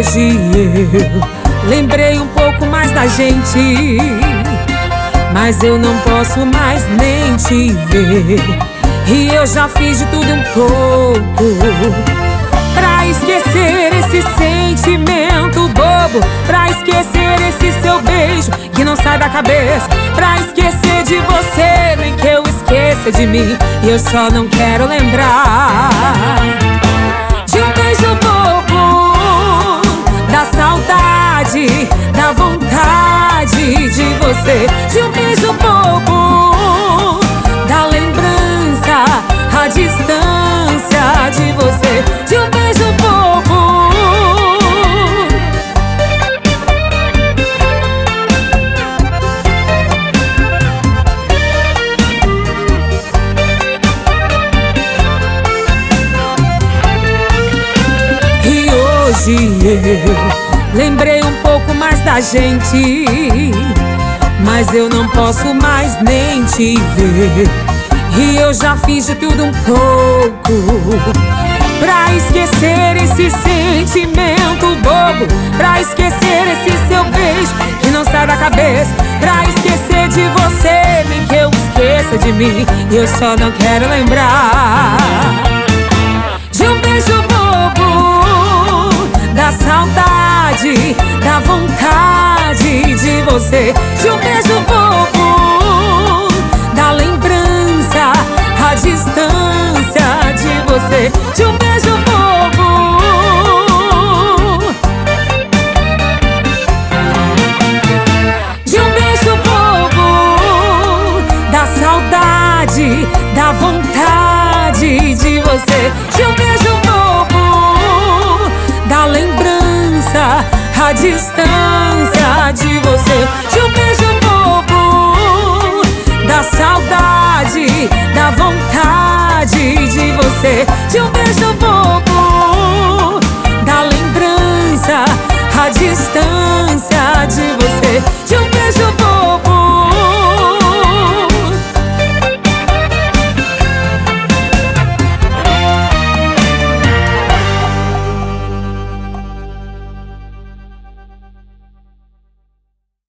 hoje eu lembrei um pouco mais da gente, mas eu não posso mais nem te ver. E eu já fiz de tudo um pouco pra esquecer esse sentimento bobo, pra esquecer esse seu beijo que não sai da cabeça, pra esquecer de você, nem que eu esqueça de mim. E eu só não quero lembrar de um beijo bobo, da saudade, da vontade de você, de um beijo bobo, da lembrança, a distância de você, de um beijo bobo. E hoje eu lembrei um pouco mais da gente, mas eu não posso mais nem te ver. E eu já fiz de tudo um pouco pra esquecer esse sentimento bobo, pra esquecer esse seu beijo que não sai da cabeça, pra esquecer de você, nem que eu esqueça de mim. E eu só não quero lembrar de um beijo bobo, da saudade, da vontade de você, de um beijo bobo, da lembrança, a distância de você, de um beijo bobo. De um beijo bobo, da saudade, da vontade de você, de um beijo bobo, da lembrança, a distância de você, de um beijo bobo, da saudade,